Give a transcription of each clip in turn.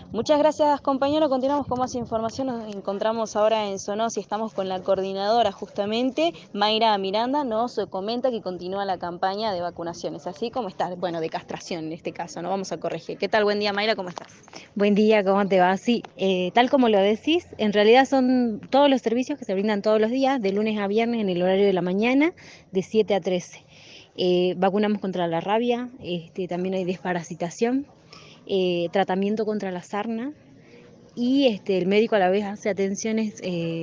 Muchas gracias, compañero. Continuamos con más información. Nos encontramos ahora en Sonosi. Estamos con la coordinadora, justamente, Mayra Miranda. Nos comenta que continúa la campaña de vacunaciones, así como está, bueno, de castración en este caso, ¿no? Vamos a corregir. ¿Qué tal? Buen día, Mayra, ¿cómo estás? Buen día, ¿cómo te va? Sí, tal como lo decís, en realidad son todos los servicios que se brindan todos los días, de lunes a viernes en el horario de la mañana, de 7 a 13. Vacunamos contra la rabia, también hay desparasitación, tratamiento contra la sarna y el médico a la vez hace atenciones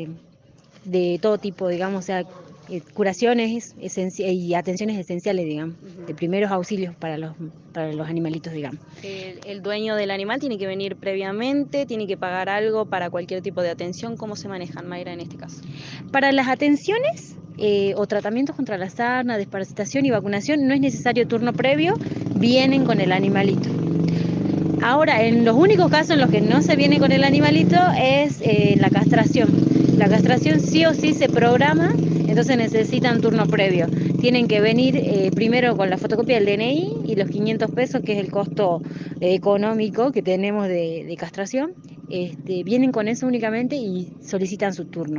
de todo tipo, digamos, o sea, curaciones y atenciones esenciales, digamos, de primeros auxilios para los animalitos, digamos. El dueño del animal tiene que venir previamente, tiene que pagar algo para cualquier tipo de atención. ¿Cómo se manejan, Mayra, en este caso? Para las atenciones o tratamientos contra la sarna, desparasitación y vacunación no es necesario turno previo, vienen con el animalito. Ahora, en los únicos casos en los que no se viene con el animalito es la castración. La castración sí o sí se programa, entonces necesitan turno previo. Tienen que venir primero con la fotocopia del DNI y los 500 pesos, que es el costo económico que tenemos de castración. Vienen con eso únicamente y solicitan su turno.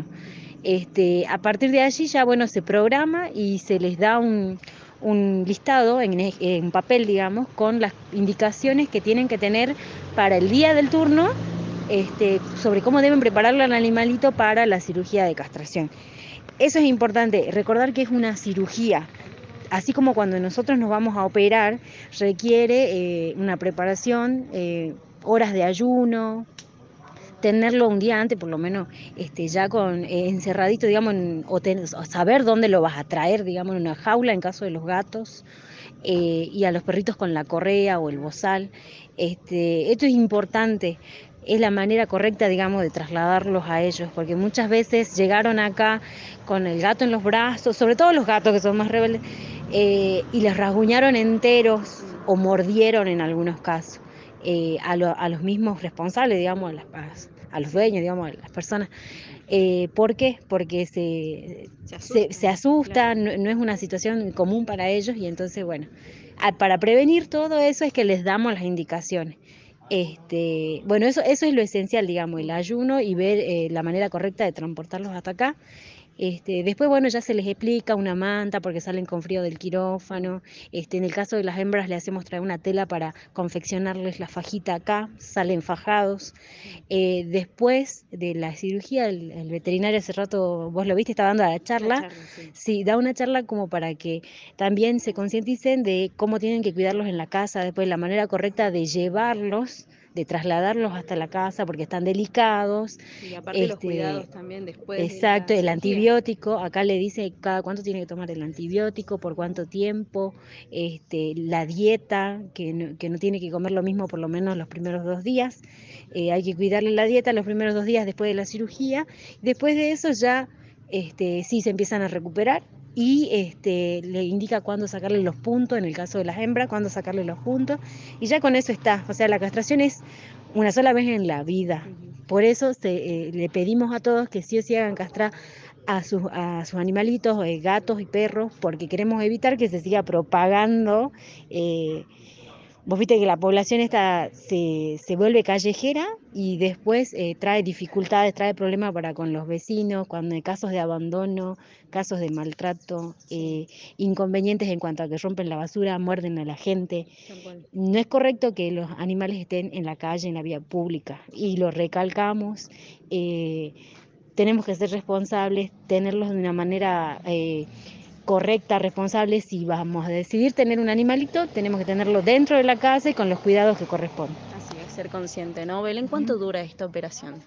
A partir de allí ya, bueno, se programa y se les da un listado en papel, digamos, con las indicaciones que tienen que tener para el día del turno, sobre cómo deben prepararle al animalito para la cirugía de castración. Eso es importante, recordar que es una cirugía. Así como cuando nosotros nos vamos a operar, requiere una preparación, horas de ayuno, tenerlo un día antes, por lo menos ya con encerradito, digamos, o saber dónde lo vas a traer, digamos, en una jaula en caso de los gatos, y a los perritos con la correa o el bozal. Esto es importante, es la manera correcta, digamos, de trasladarlos a ellos, porque muchas veces llegaron acá con el gato en los brazos, sobre todo los gatos que son más rebeldes, y les rasguñaron enteros o mordieron en algunos casos. A los mismos responsables, digamos, a los dueños, digamos, a las personas. ¿Por qué? Porque se asustan, claro. No es una situación común para ellos y entonces, bueno, para prevenir todo eso es que les damos las indicaciones. Bueno, eso es lo esencial, digamos, el ayuno y ver la manera correcta de transportarlos hasta acá. Después, bueno, ya se les explica una manta porque salen con frío del quirófano. En el caso de las hembras le hacemos traer una tela para confeccionarles la fajita acá, salen fajados. Después de la cirugía, el veterinario hace rato, vos lo viste, está dando la charla. Sí. Sí, da una charla como para que también se concienticen de cómo tienen que cuidarlos en la casa, después la manera correcta de llevarlos, de trasladarlos hasta la casa porque están delicados. Y aparte los cuidados también después Exacto, de la el cirugía. antibiótico, acá le dice cada cuánto tiene que tomar el antibiótico, por cuánto tiempo, la dieta, que no tiene que comer lo mismo por lo menos los primeros 2 días. Hay que cuidarle la dieta los primeros 2 días después de la cirugía. Después de eso ya sí se empiezan a recuperar y le indica cuándo sacarle los puntos, en el caso de las hembras, cuándo sacarle los puntos, y ya con eso está. O sea, la castración es una sola vez en la vida. Por eso le pedimos a todos que sí o sí hagan castrar a sus animalitos, gatos y perros, porque queremos evitar que se siga propagando. Vos viste que la población esta se vuelve callejera y después trae dificultades, trae problemas para con los vecinos, cuando hay casos de abandono, casos de maltrato, inconvenientes en cuanto a que rompen la basura, muerden a la gente. No es correcto que los animales estén en la calle, en la vía pública, y lo recalcamos. Tenemos que ser responsables, tenerlos de una manera correcta, responsable. Si vamos a decidir tener un animalito, tenemos que tenerlo dentro de la casa y con los cuidados que corresponden. Así es, ser consciente, ¿no? Belén, ¿cuánto dura esta operación?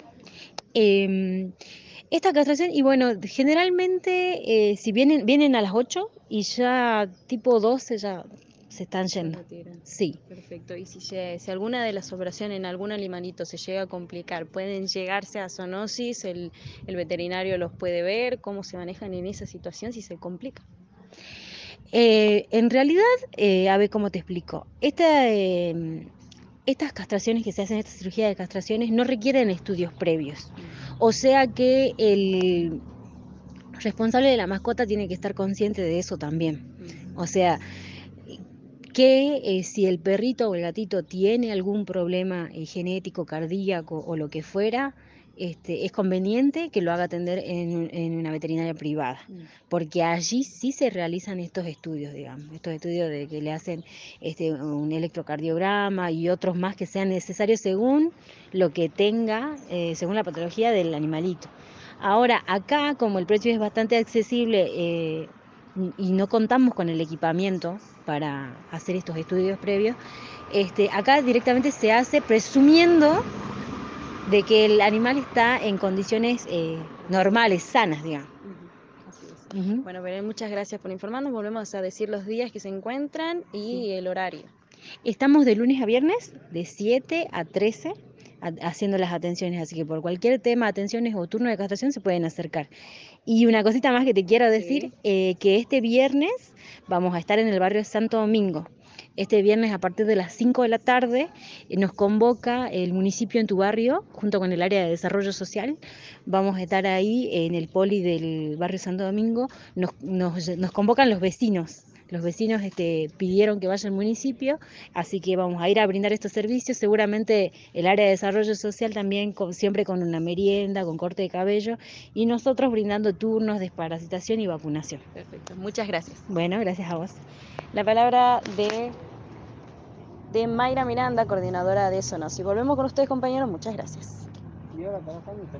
Esta castración, y bueno, generalmente si vienen a las 8 y ya tipo 12 ya se están yendo. Sí. Perfecto. Y si alguna de las operaciones en algún animalito se llega a complicar, ¿pueden llegarse a zoonosis? ¿El veterinario los puede ver? ¿Cómo se manejan en esa situación si se complica? En realidad, a ver cómo te explico. Estas castraciones que se hacen, esta cirugía de castraciones, no requieren estudios previos. O sea que el responsable de la mascota tiene que estar consciente de eso también. O sea, que si el perrito o el gatito tiene algún problema genético, cardíaco o lo que fuera, es conveniente que lo haga atender en una veterinaria privada, porque allí sí se realizan estos estudios, digamos, estos estudios de que le hacen un electrocardiograma y otros más que sean necesarios según lo que tenga, según la patología del animalito. Ahora, acá, como el precio es bastante accesible y no contamos con el equipamiento para hacer estos estudios previos, acá directamente se hace presumiendo de que el animal está en condiciones normales, sanas, digamos. Así es. Bueno, Belén, muchas gracias por informarnos. Volvemos a decir los días que se encuentran y el horario. Estamos de lunes a viernes, de 7 a 13, haciendo las atenciones, así que por cualquier tema, atenciones o turno de castración se pueden acercar. Y una cosita más que te quiero decir, que este viernes vamos a estar en el barrio Santo Domingo. Este viernes a partir de las 5 de la tarde nos convoca el municipio en tu barrio, junto con el área de desarrollo social. Vamos a estar ahí en el poli del barrio Santo Domingo. Nos convocan los vecinos. Los vecinos pidieron que vaya al municipio, así que vamos a ir a brindar estos servicios. Seguramente el área de desarrollo social también, siempre con una merienda, con corte de cabello, y nosotros brindando turnos de desparasitación y vacunación. Perfecto, muchas gracias. Bueno, gracias a vos. La palabra de Mayra Miranda, coordinadora de Sonos. Y volvemos con ustedes, compañeros. Muchas gracias.